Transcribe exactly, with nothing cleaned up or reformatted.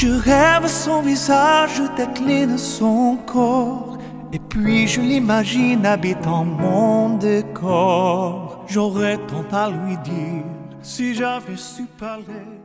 Je rêve son visage, je décline son corps, et puis je l'imagine habitant mon décor. J'aurais tant à lui dire si j'avais su parler.